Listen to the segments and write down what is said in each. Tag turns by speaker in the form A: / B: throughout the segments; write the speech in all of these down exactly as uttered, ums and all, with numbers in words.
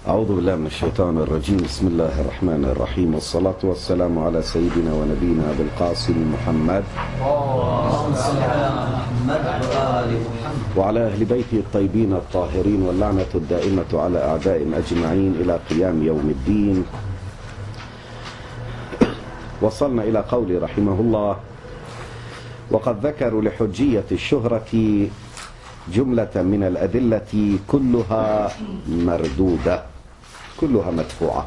A: أعوذ بالله من الشيطان الرجيم. بسم الله الرحمن الرحيم، والصلاة والسلام على سيدنا ونبينا أبي القاسم محمد وعلى أهل بيته الطيبين الطاهرين، واللعنة الدائمة على أعدائهم أجمعين إلى قيام يوم الدين. وصلنا إلى قوله رحمه الله: وقد ذكروا لحجية الشهرة جملة من الأدلة كلها مردودة، كلها مدفوعة.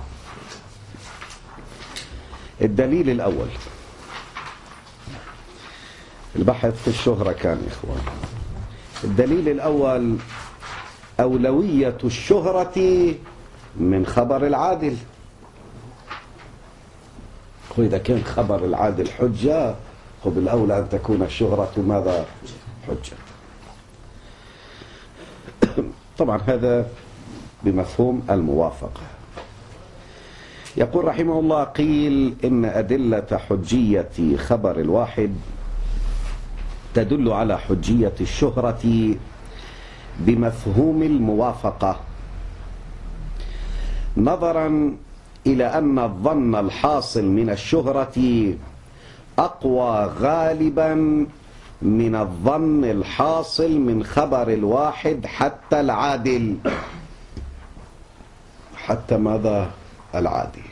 A: الدليل الأول، البحث في الشهرة كان يا إخوان. الدليل الأول أولوية الشهرة من خبر العادل. وإذا كان خبر العادل حجة، فبالأولى أن تكون الشهرة ماذا؟ حجة. طبعا هذا بمفهوم الموافقة. يقول رحمه الله: قيل إن أدلة حجية خبر الواحد تدل على حجية الشهرة بمفهوم الموافقة، نظرا إلى أن الظن الحاصل من الشهرة أقوى غالبا من الظن الحاصل من خبر الواحد حتى العادل. حتى ماذا؟ العادل.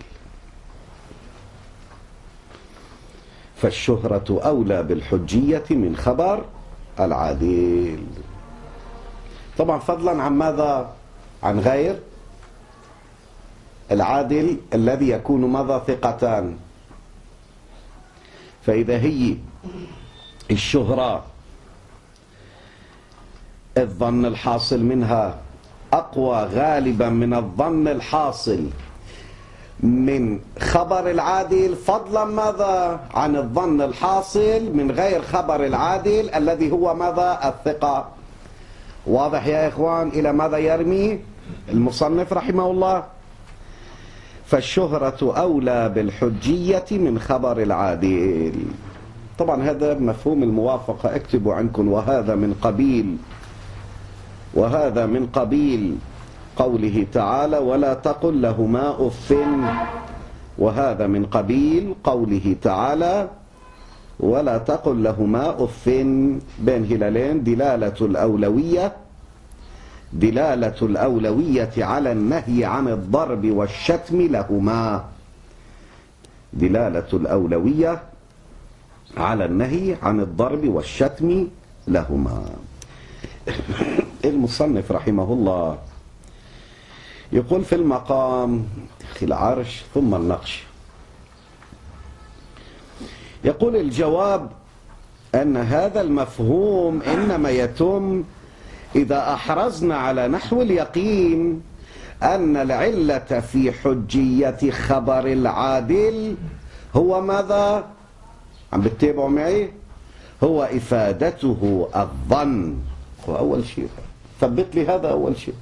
A: فالشهرة أولى بالحجية من خبر العادل، طبعا فضلا عن ماذا؟ عن غير العادل الذي يكون ماذا؟ ثقتان. فإذا هي الشهرة الظن الحاصل منها أقوى غالبا من الظن الحاصل من خبر العادل، فضلا ماذا؟ عن الظن الحاصل من غير خبر العادل الذي هو ماذا؟ الثقة. واضح يا إخوان إلى ماذا يرمي المصنف رحمه الله؟ فالشهرة أولى بالحجية من خبر العادل. طبعا هذا مفهوم الموافقة، اكتبوا عنكم. وهذا من قبيل وهذا من قبيل قوله تعالى: ولا تقل لهما أف. وهذا من قبيل قوله تعالى: ولا تقل لهما أف، بين هلالين. دلالة الأولوية دلالة الأولوية على النهي عن الضرب والشتم لهما. دلالة الأولوية على النهي عن الضرب والشتم لهما. المصنف رحمه الله يقول في المقام في العرش ثم النقش، يقول: الجواب أن هذا المفهوم إنما يتم إذا أحرزنا على نحو اليقين أن العلة في حجية خبر العادل هو ماذا؟ عم بتتابعوا معي؟ هو إفادته الظن. هو أول شيء، ثبت لي هذا أول شيء.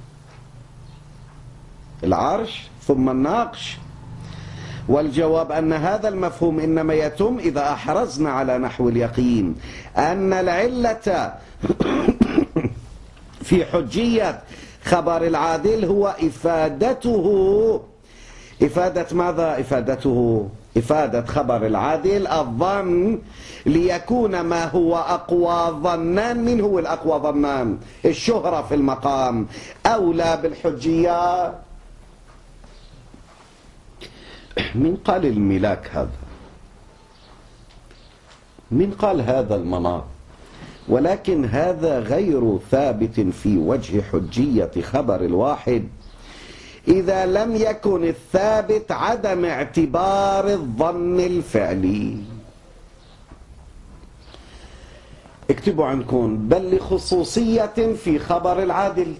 A: العرش ثم الناقش. والجواب أن هذا المفهوم إنما يتم إذا أحرزنا على نحو اليقين أن العلة في حجية خبر العادل هو إفادته إفادة ماذا؟ إفادته إفادة خبر العادل الظن، ليكون ما هو أقوى ظنان. من هو الأقوى ظنان؟ الشهرة في المقام أولى بالحجية. من قال الملاك هذا؟ من قال هذا المناط؟ ولكن هذا غير ثابت في وجه حجية خبر الواحد إذا لم يكن الثابت عدم اعتبار الظن الفعلي. اكتبوا عنكم: بل لخصوصية في خبر العادل.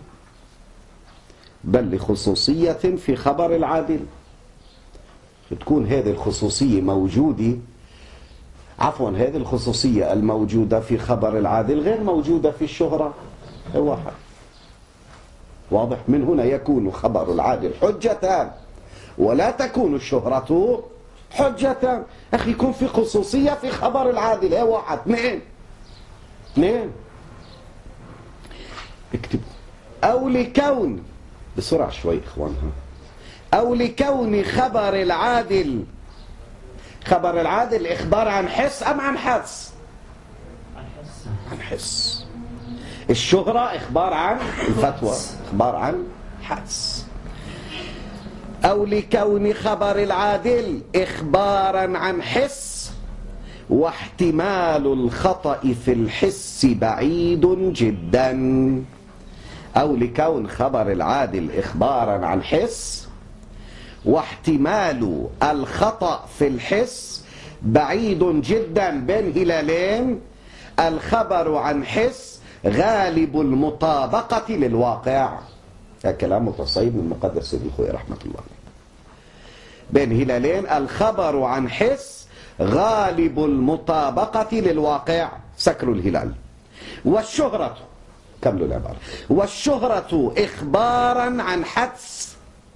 A: بل لخصوصية في خبر العادل. تكون هذه الخصوصية موجودة، عفوا هذه الخصوصية الموجودة في خبر العادل غير موجودة في الشهرة. واحد واضح؟ من هنا يكون خبر العادل حجة ولا تكون الشهرة حجة. أخي يكون في خصوصية في خبر العادل. هي واحد. اثنين اثنين اكتب: أو لكون، بسرعة شوي إخوانها، أو لكون خبر العادل، خبر العادل إخبار عن حس أم عن حدس؟ عن حس. الشهرة إخبار عن الفتوى، إخبار عن حدس. أو لكون خبر العادل إخبارا عن حس، واحتمال الخطأ في الحس بعيد جدا. أو لكون خبر العادل إخبارا عن حس، واحتمال الخطأ في الحس بعيد جدا. بين هلالين، الخبر عن حس غالب المطابقة للواقع. هذا كلام متصيب من مقدس سيدي الخوي رحمة الله. بين هلالين، الخبر عن حس غالب المطابقة للواقع. سكروا الهلال. والشهرة، كملوا العبارة، والشهرة إخبارا عن حدس،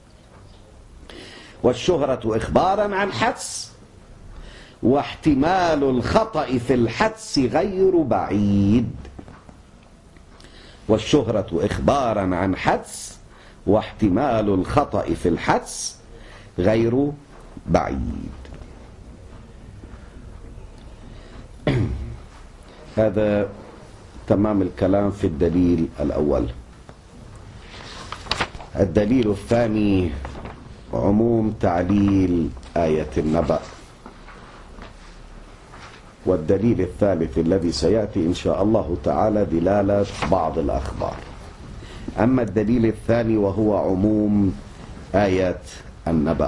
A: والشهرة إخبارا عن حدس، واحتمال الخطأ في الحدس غير بعيد. والشهرة إخبارا عن حدس، واحتمال الخطأ في الحدس غير بعيد. هذا تمام الكلام في الدليل الأول. الدليل الثاني عموم تعليل آية النبأ. والدليل الثالث الذي سيأتي إن شاء الله تعالى دلالة بعض الأخبار. أما الدليل الثاني وهو عموم آية النبأ،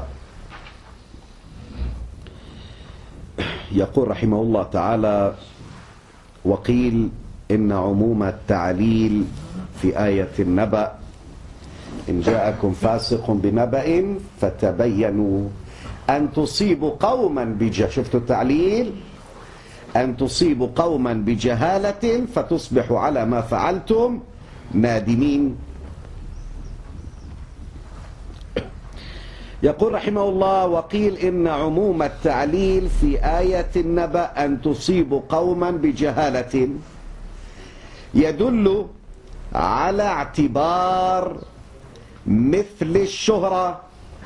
A: يقول رحمه الله تعالى: وقيل إن عموم التعليل في آية النبأ: إن جاءكم فاسق بنبأ فتبينوا أن تصيبوا قوما بجهالة. شفتوا التعليل؟ أن تصيبوا قوما بجهالة فتصبحوا على ما فعلتم نادمين. يقول رحمه الله: وقيل إن عموم التعليل في آية النبأ أن تصيبوا قوما بجهالة يدل على اعتبار مثل الشهرة.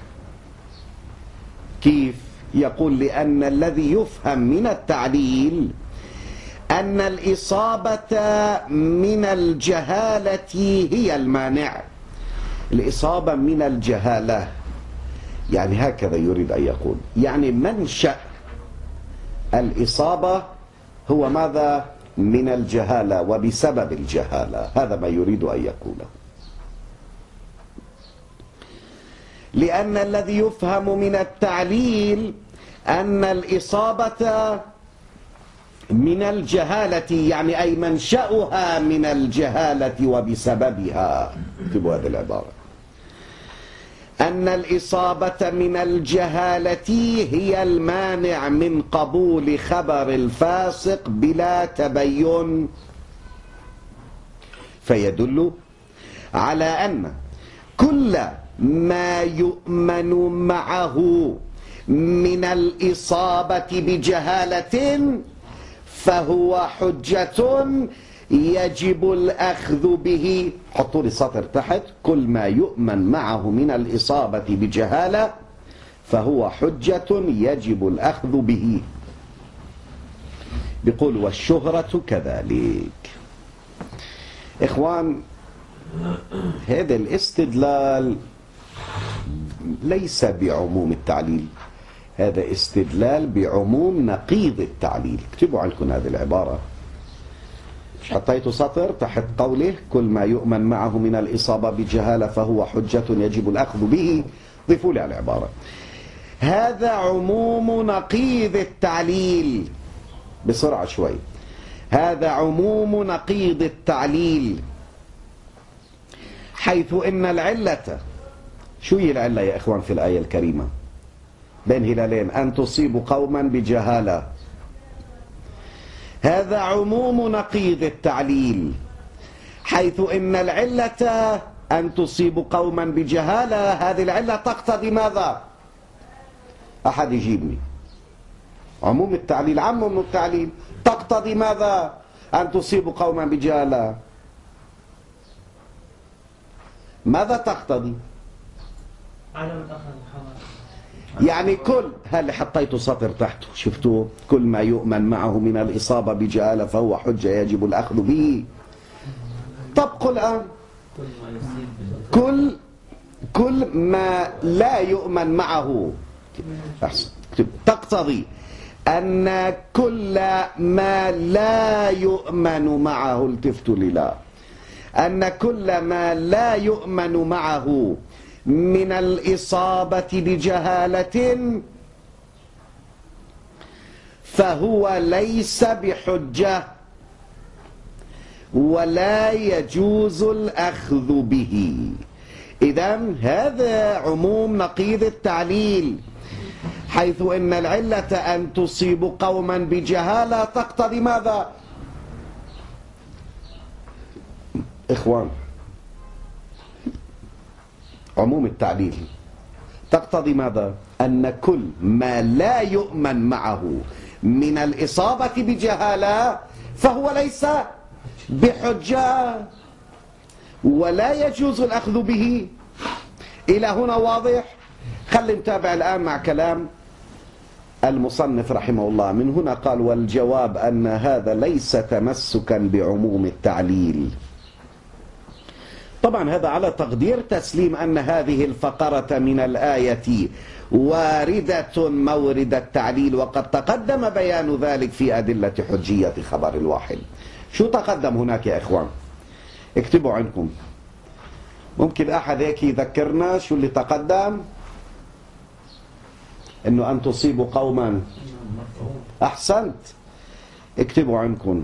A: كيف؟ يقول: لأن الذي يفهم من التعليل أن الإصابة من الجهالة هي المانع. الإصابة من الجهالة، يعني هكذا يريد أن يقول، يعني منشأ الإصابة هو ماذا؟ من الجهالة وبسبب الجهالة. هذا ما يريد أن يقوله. لأن الذي يفهم من التعليل أن الإصابة من الجهالة، يعني أي منشأها من الجهالة وبسببها. اكتبوا هذه العبارة: أن الإصابة من الجهالة هي المانع من قبول خبر الفاسق بلا تبين. فيدل على أن كل ما يؤمن معه من الإصابة بجهالة فهو حجة يجب الأخذ به. حطوا لي سطر تحت: كل ما يؤمن معه من الإصابة بجهالة فهو حجة يجب الأخذ به. بيقول: والشهرة كذلك. إخوان، هذا الاستدلال ليس بعموم التعليل، هذا استدلال بعموم نقيض التعليل. اكتبوا عنكم هذه العبارة. حطيت سطر تحت قوله: كل ما يؤمن معه من الإصابة بجهالة فهو حجة يجب الأخذ به. ضيفوا لي على العبارة: هذا عموم نقيض التعليل. بسرعة شوي. هذا عموم نقيض التعليل، حيث إن العلة، شو هي العلة يا إخوان في الآية الكريمة؟ بين هلالين: أن تصيبوا قوما بجهالة. هذا عموم نقيض التعليل، حيث إن العلة أن تصيبوا قوما بجهالة، هذه العلة تقتضي ماذا؟ أحد يجيبني. عموم التعليل، عموم التعليل تقتضي ماذا؟ أن تصيبوا قوما بجهالة. ماذا تقتضي؟
B: عدم الأخذ خبر.
A: يعني كل هل حطيته سطر تحته شفتوه كل ما يؤمن معه من الإصابة بجهالة فهو حجة يجب الأخذ به. طبقوا الآن كل كل ما لا يؤمن معه أحسن. تقتضي أن كل ما لا يؤمن معه التفتوا لله أن كل ما لا يؤمن معه من الإصابة بجهالة فهو ليس بحجة ولا يجوز الأخذ به. إذن هذا عموم نقيض التعليل، حيث إن العلة أن تصيب قوما بجهالة تقتضي ماذا؟ إخوان، عموم التعليل تقتضي ماذا؟ أن كل ما لا يؤمن معه من الإصابة بجهالة فهو ليس بحجة ولا يجوز الأخذ به. إلى هنا واضح؟ خلي نتابع الآن مع كلام المصنف رحمه الله. من هنا قال: والجواب أن هذا ليس تمسكا بعموم التعليل. طبعا هذا على تقدير تسليم أن هذه الفقرة من الآية واردة مورد التعليل، وقد تقدم بيان ذلك في أدلة حجية خبر الواحد. شو تقدم هناك يا إخوان؟ اكتبوا عندكم، ممكن أحد هيك يذكرنا شو اللي تقدم؟ إنه أن تصيبوا قوما. أحسنت، اكتبوا عندكم.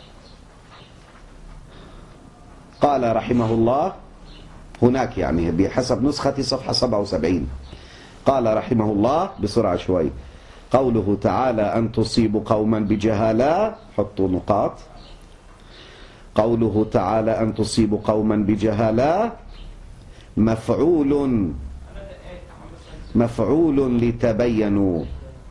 A: قال رحمه الله هناك، يعني بحسب نسختي صفحة سبعة وسبعين، قال رحمه الله بسرعة شوي: قوله تعالى أن تصيبوا قوما بجهالة، حطوا نقاط. قوله تعالى أن تصيبوا قوما بجهالة مفعول مفعول لتبينوا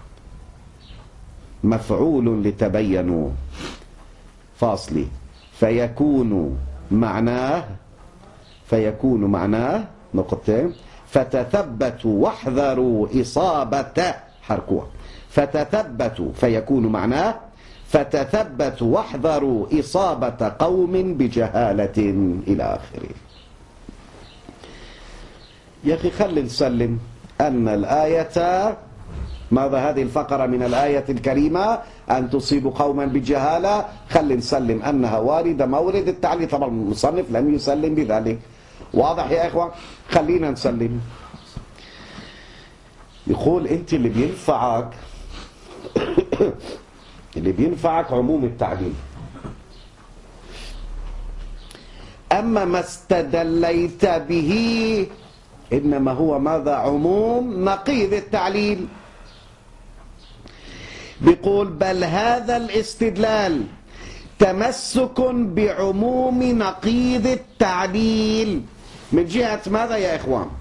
A: مفعول لتبينوا فاصلي فيكون معناه فيكون معناه نقطتين فتثبتوا واحذروا إصابة حركوها فتثبتوا فيكون معناه فتثبتوا واحذروا إصابة قوم بجهالة إلى آخره. يا أخي خلي نسلم أن الآية، ماذا هذه الفقرة من الآية الكريمة أن تصيبوا قوما بجهالة، خلي نسلم أنها واردة مورد التعليل. طبعا المصنف لم يسلم بذلك، واضح يا إخوة؟ خلينا نسلم. يقول أنت اللي بينفعك اللي بينفعك عموم التعليل، أما ما استدليت به إنما هو ماذا؟ عموم نقيض التعليل. بيقول: بل هذا الاستدلال تمسك بعموم نقيض التعليل. من جهة ماذا يا إخوان؟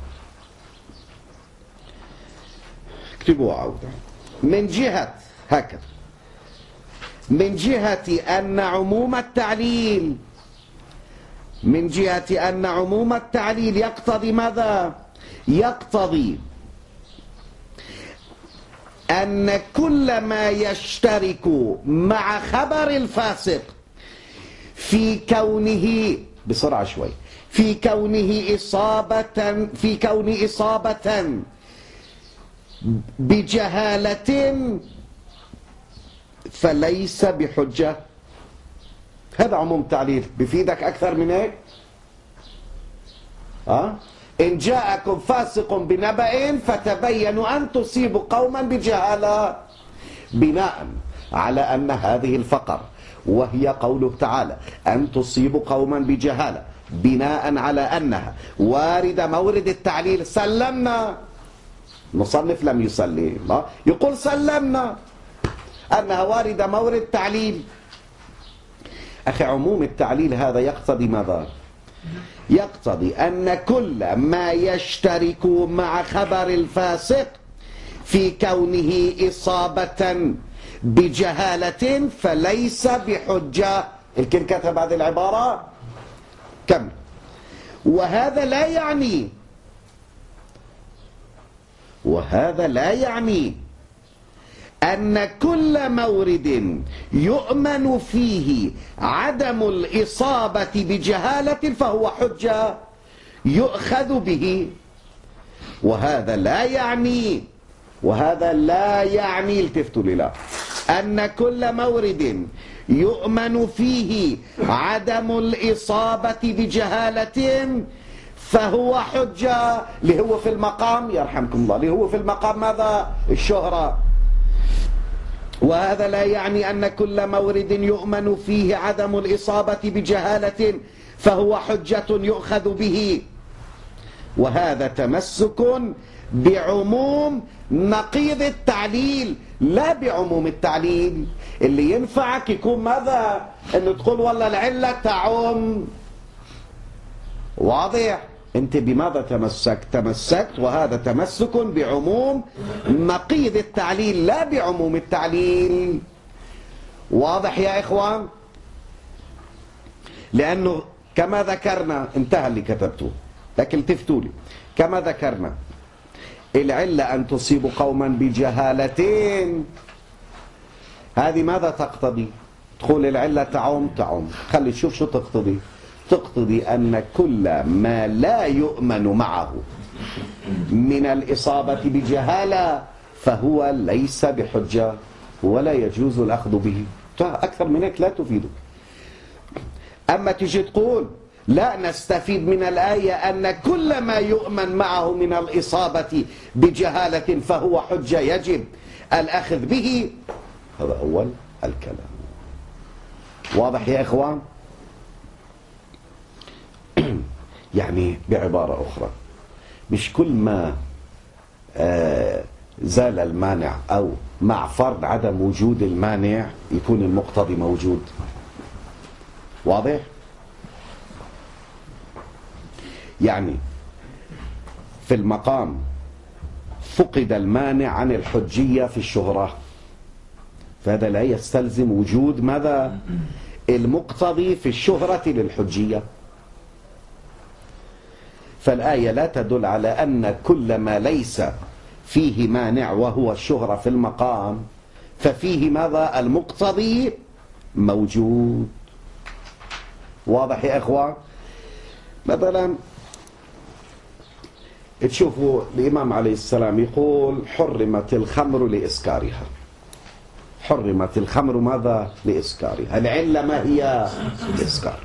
A: اكتبوا عودة. من جهة هكذا، من جهة أن عموم التعليل من جهة أن عموم التعليل يقتضي ماذا؟ يقتضي أن كل ما يشترك مع خبر الفاسق في كونه، بسرعة شوي، في كونه إصابة في كون إصابة بجهالة فليس بحجة. هذا عموم تعليل. بفيدك أكثر من هيك؟ أه؟ إن جاءكم فاسق بنبأ فتبينوا أن تصيبوا قوما بجهالة، بناء على أن هذه الفقرة وهي قوله تعالى أن تصيبوا قوما بجهالة، بناء على أنها واردة مورد التعليل، سلمنا. مصنف لم يسلم، يقول سلمنا أنها واردة مورد التعليل. أخي عموم التعليل هذا يقتضي ماذا؟ يقتضي أن كل ما يشترك مع خبر الفاسق في كونه إصابة بجهالة فليس بحجة. الكل كتب هذه العبارة كم؟ وهذا لا يعني وهذا لا يعني أن كل مورد يؤمن فيه عدم الإصابة بجهالة فهو حجة يؤخذ به. وهذا لا يعني وهذا لا يعني التفتوا لله أن كل مورد يؤمن فيه عدم الإصابة بجهالة فهو حجة. اللي هو في المقام يرحمكم الله، اللي هو في المقام ماذا؟ الشهرة. وهذا لا يعني أن كل مورد يؤمن فيه عدم الإصابة بجهالة فهو حجة يؤخذ به. وهذا تمسك بعموم نقيض التعليل لا بعموم التعليل. اللي ينفعك يكون ماذا؟ انه تقول والله العلة تعم. واضح؟ انت بماذا تمسكت؟ تمسكت وهذا تمسك بعموم نقيض التعليل لا بعموم التعليل. واضح يا اخوان؟ لانه كما ذكرنا انتهى اللي كتبته، لكن التفتوا لي كما ذكرنا العلة أن تصيب قوما بجهالتين، هذه ماذا تقتضي؟ تقول العلة تعم تعم، خلي شوف شو تقتضي. تقتضي أن كل ما لا يؤمن معه من الإصابة بجهالة فهو ليس بحجة ولا يجوز الأخذ به. أكثر من هيك لا تفيده. أما تجي تقول لا نستفيد من الآية أن كل ما يؤمن معه من الإصابة بجهالة فهو حجة يجب الأخذ به، هذا أول الكلام. واضح يا إخوان؟ يعني بعبارة أخرى، مش كل ما آه زال المانع أو مع فرض عدم وجود المانع يكون المقتضي موجود. واضح؟ يعني في المقام فقد المانع عن الحجية في الشهرة، فهذا لا يستلزم وجود ماذا؟ المقتضي في الشهرة للحجية. فالآية لا تدل على أن كل ما ليس فيه مانع وهو الشهرة في المقام ففيه ماذا؟ المقتضي موجود. واضح يا إخوان؟ مثلا تشوفوا الإمام عليه السلام يقول حرمت الخمر لإسكارها. حرمت الخمر ماذا؟ لإسكارها. العلة ما هي؟ الإسكار.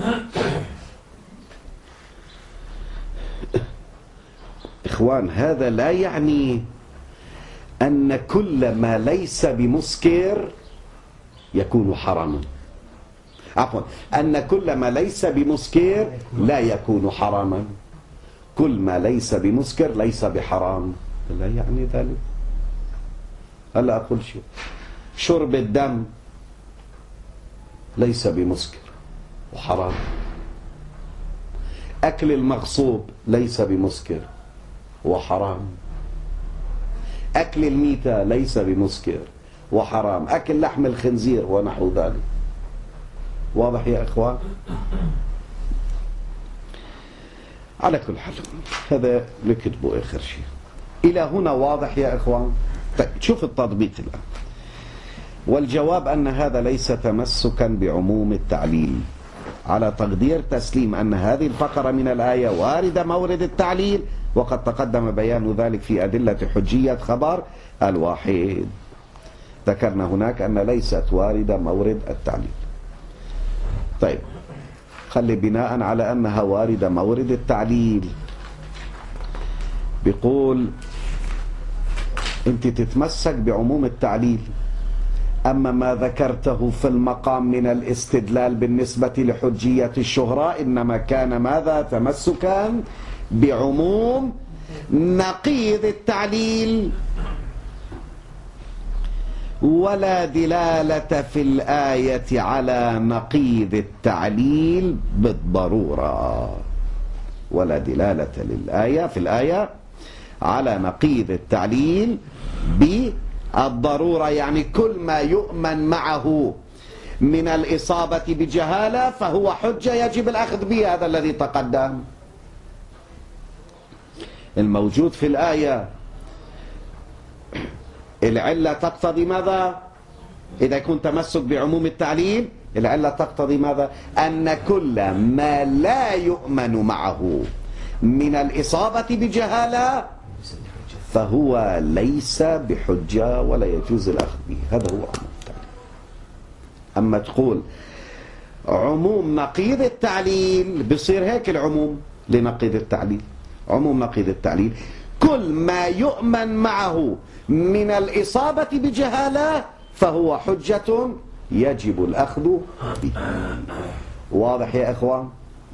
A: إخوان، هذا لا يعني أن كل ما ليس بمسكر يكون حراما. عفوا، أن كل ما ليس بمسكر لا يكون حراما. كل ما ليس بمسكر ليس بحرام، لا يعني ذلك. هلا أقول شيء، شرب الدم ليس بمسكر وحرام. أكل المغصوب ليس بمسكر وحرام. أكل الميتة ليس بمسكر وحرام. أكل لحم الخنزير ونحو ذلك. واضح يا إخوان؟ على كل حال هذا نكتبه آخر شيء. إلى هنا واضح يا إخوان؟ طيب شوف التطبيق الآن. والجواب أن هذا ليس تمسكا بعموم التعليل، على تقدير تسليم أن هذه الفقرة من الآية واردة مورد التعليل، وقد تقدم بيان ذلك في أدلة حجية خبر الواحد. ذكرنا هناك أن ليست واردة مورد التعليل. طيب خلي بناء على أنها واردة مورد التعليل، بيقول أنت تتمسك بعموم التعليل، أما ما ذكرته في المقام من الاستدلال بالنسبة لحجية الشهرة إنما كان ماذا؟ تمسكا بعموم نقيض التعليل، ولا دلالة في الآية على نقيض التعليل بالضرورة. ولا دلالة للآية في الآية على نقيض التعليل بالضرورة، يعني كل ما يؤمن معه من الإصابة بجهالة فهو حجة يجب الأخذ به. هذا الذي تقدم. الموجود في الآية العلة تقتضي ماذا؟ إذا يكون تمسك بعموم التعليل العلة تقتضي ماذا؟ أن كل ما لا يؤمن معه من الإصابة بجهالة فهو ليس بحجة ولا يجوز الأخذ به. هذا هو عموم التعليل. أما تقول عموم نقيض التعليل بصير هيك العموم لنقيض التعليل. عموم نقيض التعليل كل ما يؤمن معه من الإصابة بجهالة فهو حجة يجب الأخذ به. واضح يا إخوان؟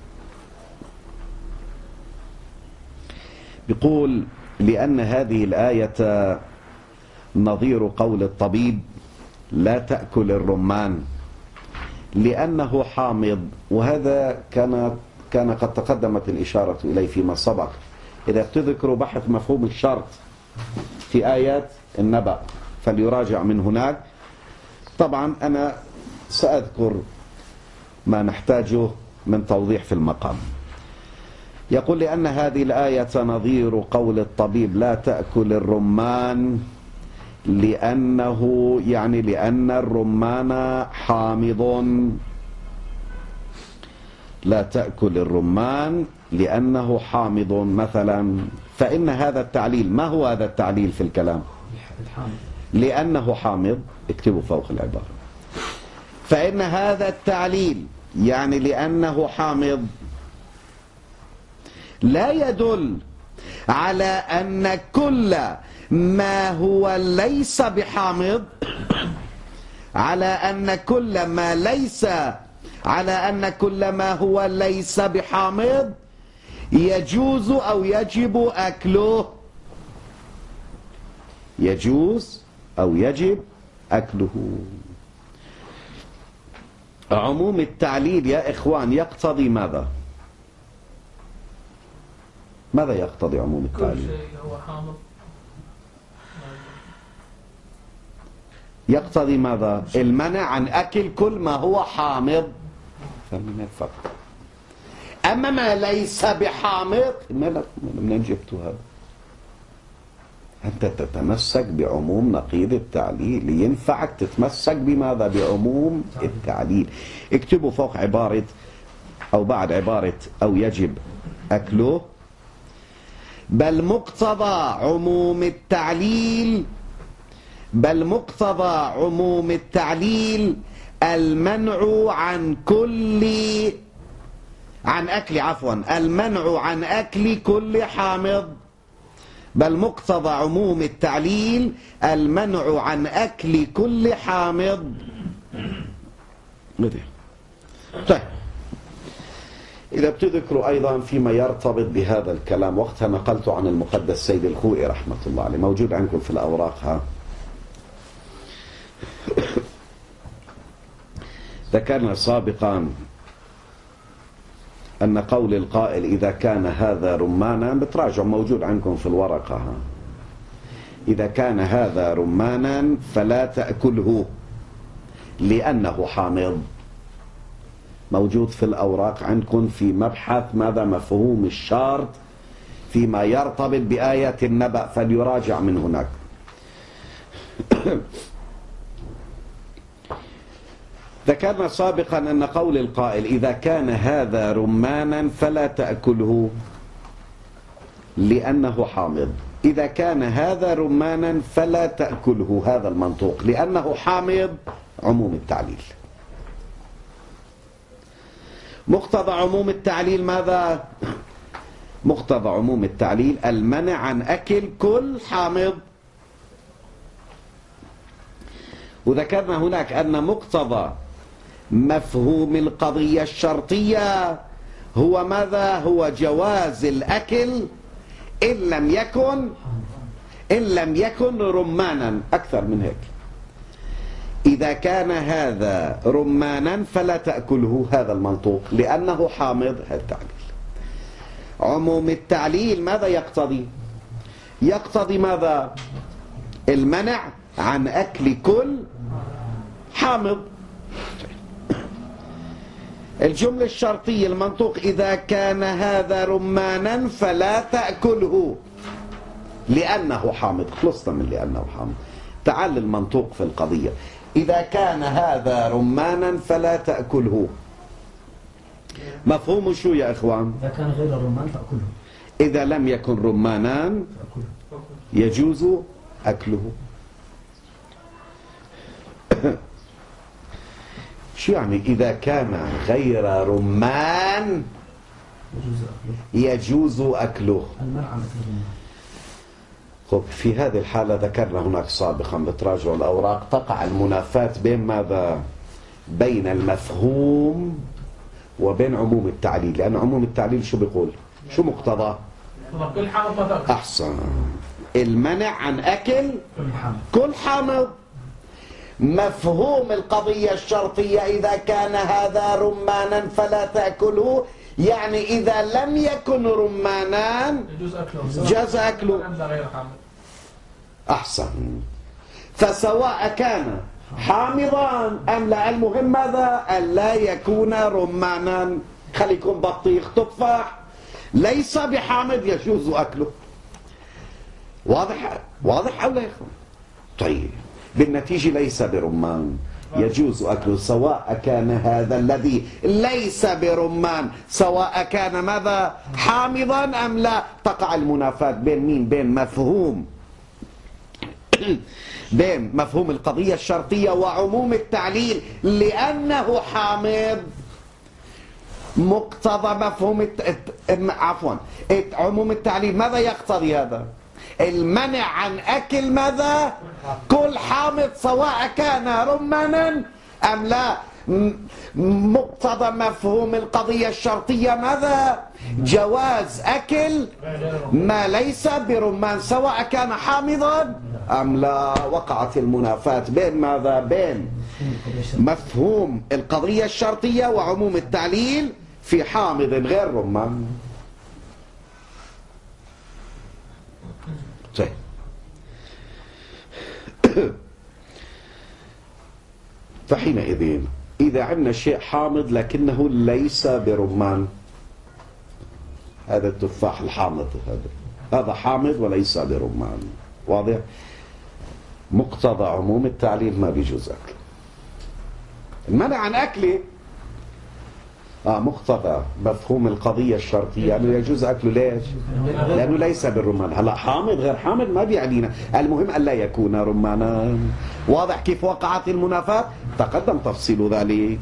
A: بيقول لأن هذه الآية نظير قول الطبيب لا تأكل الرمان لأنه حامض، وهذا كان كان قد تقدمت الإشارة إليه فيما سبق. إذا تذكروا بحث مفهوم الشرط في آيات النبأ فليراجع من هناك. طبعا أنا سأذكر ما نحتاجه من توضيح في المقام. يقول لأن هذه الآية نظير قول الطبيب لا تأكل الرمان لأنه يعني لأن الرمان حامض. لا تأكل الرمان لأنه حامض مثلا. فإن هذا التعليل، ما هو هذا التعليل في الكلام؟ لأنه حامض. اكتبوا فوق العبارة. فإن هذا التعليل يعني لأنه حامض لا يدل على أن كل ما هو ليس بحامض على أن كل ما ليس على أن كل ما هو ليس بحامض يجوز أو يجب أكله. يجوز أو يجب أكله. عموم التعليل يا إخوان يقتضي ماذا؟ ماذا يقتضي عموم التعليل؟
B: كل شيء هو حامض.
A: يقتضي ماذا؟ المنع عن أكل كل ما هو حامض. فمن الفرق. أما ما ليس بحامض منين جبتوا هذا؟ أنت تتمسك بعموم نقيض التعليل. ينفعك تتمسك بماذا؟ بعموم التعليل. اكتبوا فوق عبارة أو بعد عبارة أو يجب أكله بل مقتضى عموم التعليل بل مقتضى عموم التعليل المنع عن كل عن أكل عفوا المنع عن أكل كل حامض. بل مقتضى عموم التعليل المنع عن أكل كل حامض. طيب إذا بتذكروا أيضا فيما يرتبط بهذا الكلام وقتها نقلت عن المقدس سيد الخوئي رحمة الله عليه، موجود عندكم في الأوراق. ها ذكرنا سابقا أن قول القائل إذا كان هذا رمانا، بتراجع موجود عندكم في الورقة، ها إذا كان هذا رمانا فلا تأكله لأنه حامض. موجود في الأوراق عندكم في مبحث ماذا مفهوم الشرط فيما يرتبط بآية النبأ فليراجع من هناك. ذكرنا سابقا أن قول القائل إذا كان هذا رمانا فلا تأكله لأنه حامض. إذا كان هذا رمانا فلا تأكله، هذا المنطوق لأنه حامض عموم التعليل. مقتضى عموم التعليل ماذا؟ مقتضى عموم التعليل المنع عن أكل كل حامض. وذكرنا هناك أن مقتضى مفهوم القضية الشرطية هو ماذا؟ هو جواز الأكل إن لم يكن إن لم يكن رمانا. أكثر من هيك، إذا كان هذا رمانا فلا تأكله، هذا المنطوق لأنه حامض. هذا التعليل. عموم التعليل ماذا يقتضي؟ يقتضي ماذا؟ المنع عن أكل كل حامض. الجملة الشرطية المنطوق إذا كان هذا رمانا فلا تأكله لأنه حامض. خلصنا من لأنه حامض. تعال المنطوق في القضية. إذا كان هذا رمانا فلا تأكله. مفهوم شو يا إخوان؟
B: إذا كان غير الرمان فأكله.
A: إذا لم يكن رمانان يجوز أكله. شو يعني إذا كان غير رمان يجوز أكله؟
B: المنع مثل الرمان.
A: خب في هذه الحالة ذكرنا هناك سابقا بتراجع الأوراق تقع المنافاة بين ماذا؟ بين المفهوم وبين عموم التعليل. لأن عموم التعليل شو بيقول؟ شو مقتضى؟
C: كل حامض
A: أحسن. المنع عن أكل كل حامض. مفهوم القضية الشرطية إذا كان هذا رمانا فلا تأكله، يعني إذا لم يكن رمانان جاز أكله. أحسن. فسواء كان حامضان أم لا، المهم ماذا؟ أن لا يكون رمانا. خلي يكون بطيخ تفاح ليس بحامض يجوز أكله. واضح واضح أو لا يا إخوان؟ طيب بالنتيجة ليس برمان يجوز أكله، سواء كان هذا الذي ليس برمان سواء كان ماذا؟ حامضا أم لا. تقع المنافاة بين مين؟ بين مفهوم بين مفهوم القضية الشرطية وعموم التعليل. لأنه حامض مقتضى مفهوم الت... عفوا عموم التعليل ماذا يقتضي؟ هذا المنع عن أكل ماذا؟ كل حامض سواء كان رمانا أم لا. مقتضى مفهوم القضية الشرطية ماذا؟ جواز أكل ما ليس برمان سواء كان حامضا أم لا. وقعت المنافاة بين ماذا؟ بين مفهوم القضية الشرطية وعموم التعليل في حامض غير رمان. طيب فحينئذ إذا عندنا شيء حامض لكنه ليس برمان، هذا التفاح الحامض هذا هذا حامض وليس برمان، واضح؟ مقتضى عموم التعليل ما بيجوز أكله. المنع عن أكله آه مقتضى مفهوم القضية الشرطية أنه يجوز أكله. ليش؟ لأنه ليس بالرمان. هلا حامض غير حامض ما بيعنينا، المهم أن لا يكون رمانا. واضح كيف وقعت المنافاة؟ تقدم تفصيل ذلك.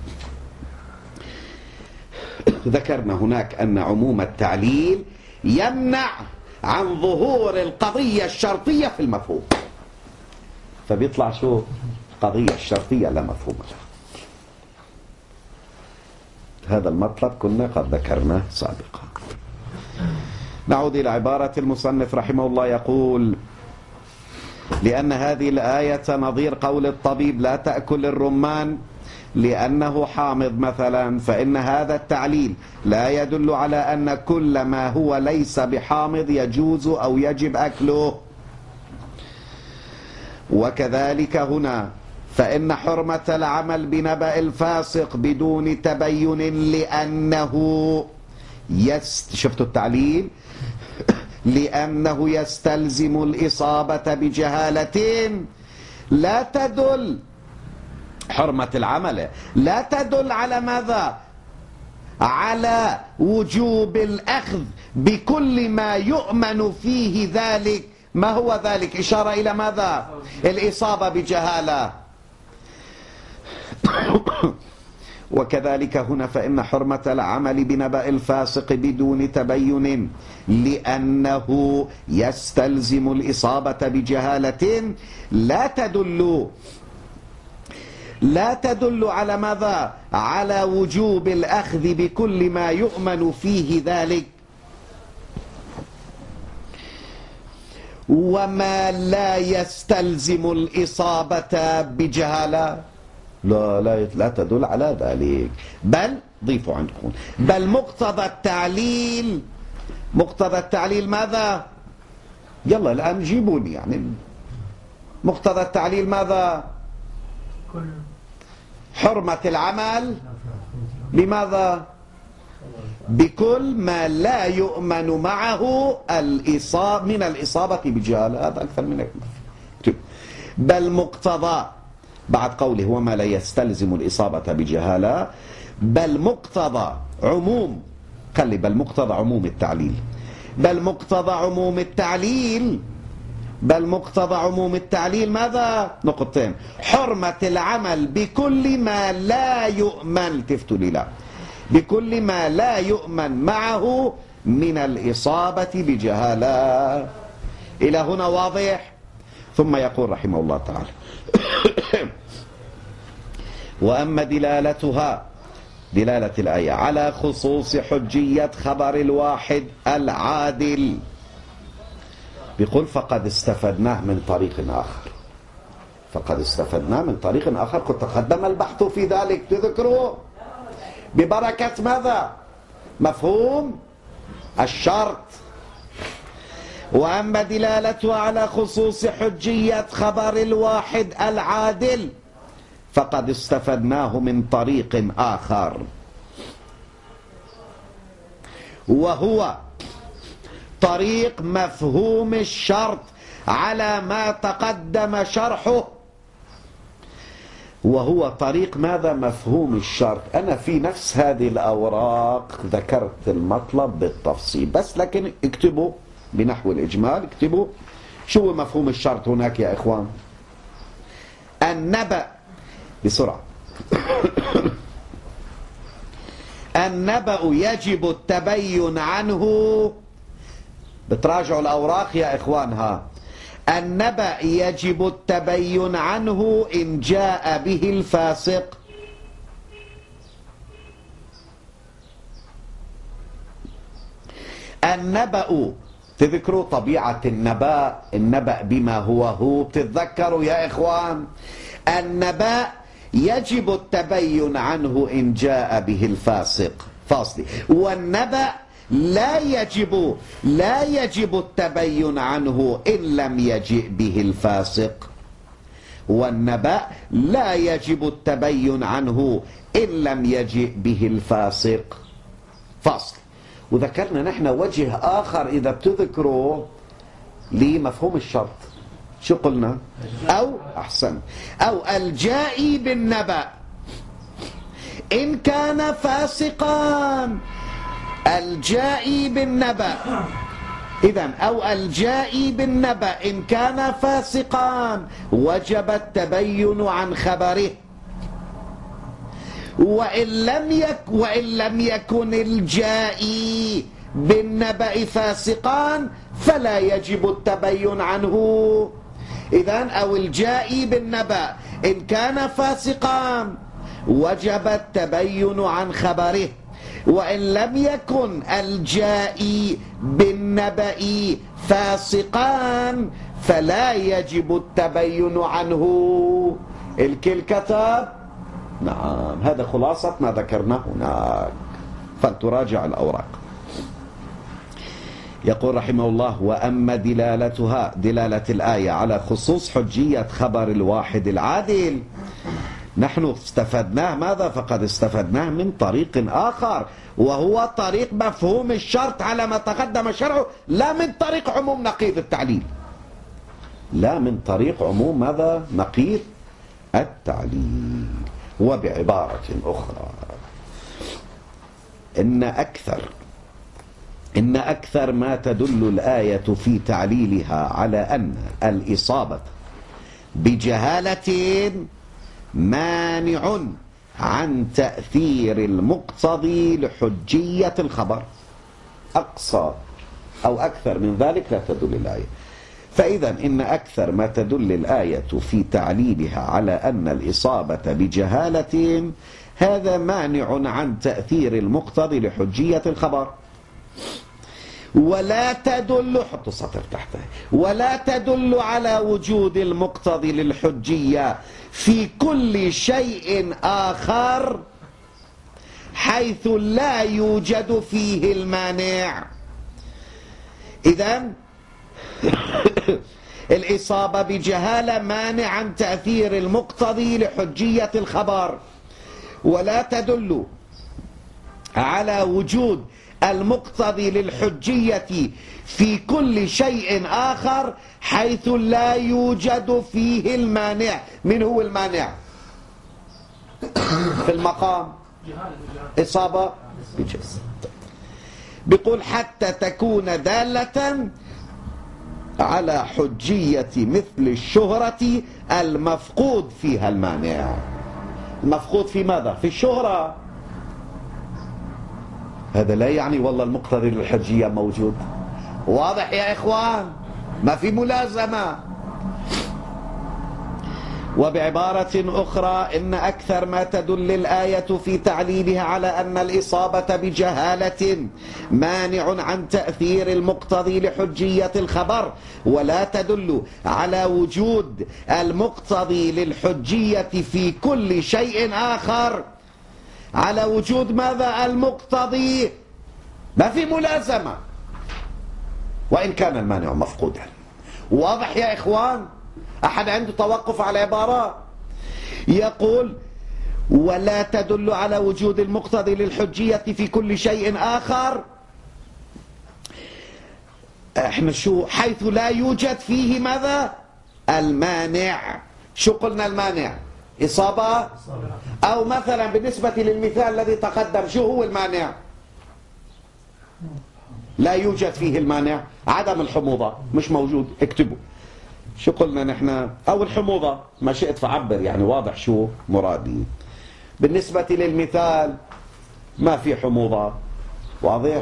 A: ذكرنا هناك أن عموم التعليل يمنع عن ظهور القضية الشرطية في المفهوم، فبيطلع شو؟ القضية الشرطية لا مفهوم لها. هذا المطلب كنا قد ذكرناه سابقا. نعود إلى عبارة المصنف رحمه الله، يقول: لأن هذه الآية نظير قول الطبيب لا تأكل الرمان لأنه حامض مثلا، فإن هذا التعليل لا يدل على أن كل ما هو ليس بحامض يجوز أو يجب أكله. وكذلك هنا فإن حرمة العمل بنبأ الفاسق بدون تبين لأنه يست... شفتوا التعليل؟ لأنه يستلزم الإصابة بجهالة لا تدل، حرمة العمل لا تدل على ماذا؟ على وجوب الأخذ بكل ما يؤمن فيه ذلك. ما هو ذلك؟ إشارة إلى ماذا؟ الإصابة بجهالة. وكذلك هنا فإن حرمة العمل بنبأ الفاسق بدون تبين لأنه يستلزم الإصابة بجهالة لا تدل لا تدل على ماذا؟ على وجوب الأخذ بكل ما يؤمن فيه ذلك. وما لا يستلزم الإصابة بجهالة لا لا لا تدل على ذلك، بل ضيفوا عندكم بل مقتضى التعليل مقتضى التعليل ماذا؟ يلا الآن جيبوني، يعني مقتضى التعليل ماذا؟ حرمة العمل بماذا؟ بكل ما لا يؤمن معه الإصابة من الإصابة بجهالة. هذا أكثر من هيك. بل مقتضى بعد قوله وما لا يستلزم الإصابة بجهالة، بل مقتضى عموم، خلي بل مقتضى عموم التعليل، بل مقتضى عموم التعليل بل مقتضى عموم التعليل ماذا؟ نقطتين: حرمة العمل بكل ما لا يؤمن، تفتوا لي لا، بكل ما لا يؤمن معه من الإصابة بجهالة. إلى هنا واضح؟ ثم يقول رحمه الله تعالى وأما دلالتها، دلالة الآية على خصوص حجية خبر الواحد العادل، بيقول فقد استفدناه من طريق آخر، فقد استفدناه من طريق آخر، قد تقدم البحث في ذلك، تذكروا ببركة ماذا؟ مفهوم الشرط. وأما دلالتها على خصوص حجية خبر الواحد العادل فقد استفدناه من طريق آخر، وهو طريق مفهوم الشرط على ما تقدم شرحه. وهو طريق ماذا؟ مفهوم الشرط. أنا في نفس هذه الأوراق ذكرت المطلب بالتفصيل، بس لكن اكتبوا بنحو الإجمال، اكتبوا شو مفهوم الشرط هناك يا إخوان. النبأ بسرعة النبأ يجب التبين عنه، بتراجعوا الأوراق يا إخوانها، النبأ يجب التبين عنه إن جاء به الفاسق. النبأ، تذكروا طبيعة النبأ، النبأ بما هو هو، بتتذكروا يا إخوان؟ النبأ يجب التبين عنه إن جاء به الفاسق، فاصلي. والنبأ لا يجب لا يجب التبين عنه إن لم يجئ به الفاسق. والنبأ لا يجب التبين عنه إن لم يجئ به الفاسق، فاصل. وذكرنا نحن وجه آخر إذا بتذكروا لمفهوم الشرط، شو قلنا؟ أو أحسن أو الجائي بالنبأ إن كان فاسقا، الجائي بالنبأ، إذن أو الجائي بالنبأ إن كان فاسقا وجب التبين عن خبره، وإن لم يك وإن لم يكن الجائي بالنبأ فاسقا فلا يجب التبين عنه. إذن أو الجائي بالنبأ إن كان فاسقا وجب التبين عن خبره، وإن لم يكن الجائي بالنبأ فاسقا فلا يجب التبين عنه. الكل كتب؟ نعم، هذا خلاصة ما ذكرناه هناك، فلتراجع الأوراق. يقول رحمه الله وأما دلالتها، دلالة الآية على خصوص حجية خبر الواحد العادل، نحن استفدناه ماذا؟ فقد استفدناه من طريق آخر، وهو طريق مفهوم الشرط على ما تقدم شرعه، لا من طريق عموم نقيض التعليل، لا من طريق عموم ماذا؟ نقيض التعليل. وبعبارة أخرى إن أكثر إن أكثر ما تدل الآية في تعليلها على أن الإصابة بجهالة مانع عن تأثير المقتضي لحجية الخبر، أقصى أو أكثر من ذلك لا تدل الآية. فإذا إن أكثر ما تدل الآية في تعليلها على أن الإصابة بجهالة هذا مانع عن تأثير المقتضي لحجية الخبر، ولا تدل، حط سطر تحته، ولا تدل على وجود المقتضي للحجية في كل شيء آخر حيث لا يوجد فيه المانع. إذن الإصابة بجهالة مانع عن تأثير المقتضي لحجية الخبر، ولا تدل على وجود المقتضي للحجية في كل شيء آخر حيث لا يوجد فيه المانع. من هو المانع في المقام؟ إصابة بجهالة. بيقول حتى تكون دالة على حجية مثل الشهرة المفقود فيها المانع. المفقود في ماذا؟ في الشهرة. هذا لا يعني والله المقتضي للحجية موجود. واضح يا إخوان؟ ما في ملازمة. وبعبارة أخرى إن أكثر ما تدل الآية في تعليلها على أن الإصابة بجهالة مانع عن تأثير المقتضي لحجية الخبر، ولا تدل على وجود المقتضي للحجية في كل شيء آخر. على وجود ماذا؟ المقتضي. ما في ملازمة وإن كان المانع مفقودا. واضح يا إخوان؟ أحد عنده توقف على العبارة؟ يقول ولا تدل على وجود المقتضي للحجية في كل شيء آخر. احنا شو؟ حيث لا يوجد فيه ماذا؟ المانع. شو قلنا المانع؟ إصابة. أو مثلا بالنسبة للمثال الذي تقدم شو هو المانع؟ لا يوجد فيه المانع. عدم الحموضة مش موجود. اكتبوا شو قلنا نحن؟ أو الحموضة، ما شئت فعبر، يعني واضح شو مرادي. بالنسبة للمثال ما في حموضة، واضح.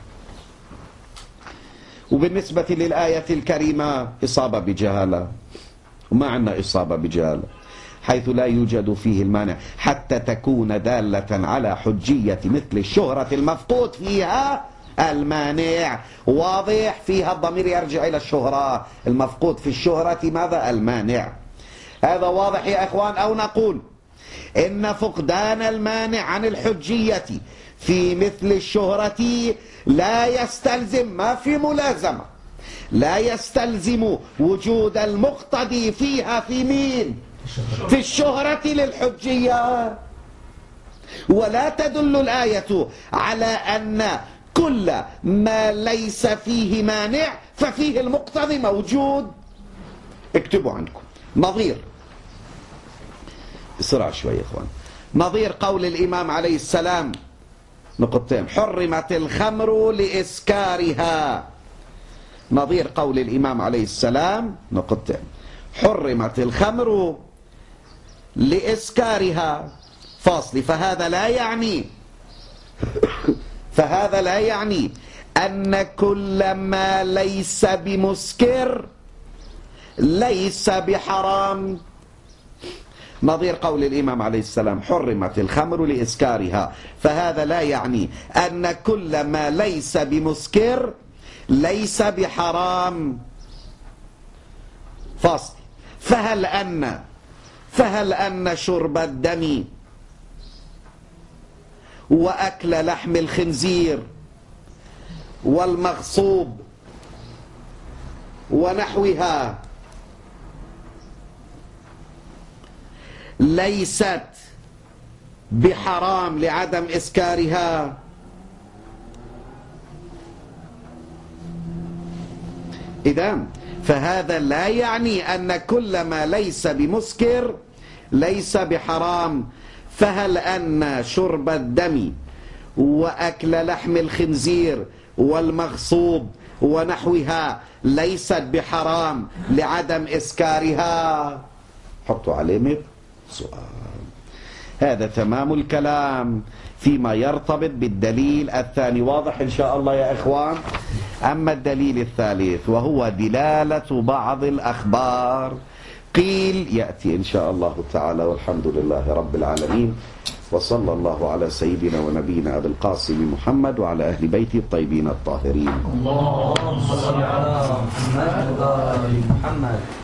A: وبالنسبة للآية الكريمة إصابة بجهالة، وما عندنا إصابة بجهالة حيث لا يوجد فيه المانع حتى تكون دالة على حجية مثل الشهرة المفقود فيها المانع. واضح؟ فيها الضمير يرجع إلى الشهرة. المفقود في الشهرة ماذا؟ المانع. هذا واضح يا إخوان؟ أو نقول إن فقدان المانع عن الحجية في مثل الشهرة لا يستلزم، ما في ملازمة، لا يستلزم وجود المقتضي فيها في مين؟ في الشهرة للحجية. ولا تدل الآية على أن كل ما ليس فيه مانع ففيه المقتضي موجود. اكتبوا عندكم نظير بسرعة شوية يا اخوان. نظير قول الإمام عليه السلام نقطتين: حرمت الخمر لإسكارها. نظير قول الإمام عليه السلام نقطتين: حرمت الخمر لإسكارها فاصل. فهذا لا يعني فهذا لا يعني أن كل ما ليس بمسكر ليس بحرام. نظير قول الإمام عليه السلام: حرمت الخمر لإسكارها. فهذا لا يعني أن كل ما ليس بمسكر ليس بحرام. فاصل. فهل أن فهل أن شرب الدم وأكل لحم الخنزير والمغصوب ونحوها ليست بحرام لعدم إسكارها؟ إذن فهذا لا يعني أن كل ما ليس بمسكر ليس بحرام. فهل أن شرب الدم وأكل لحم الخنزير والمغصوب ونحوها ليست بحرام لعدم إسكارها؟ حطوا علامة سؤال. هذا تمام الكلام فيما يرتبط بالدليل الثاني. واضح إن شاء الله يا إخوان؟ أما الدليل الثالث وهو دلالة بعض الأخبار قيل يأتي إن شاء الله تعالى. والحمد لله رب العالمين، وصلى الله على سيدنا ونبينا أبي القاسم محمد وعلى أهل بيته الطيبين الطاهرين.
C: اللهم صل على محمد وآل محمد.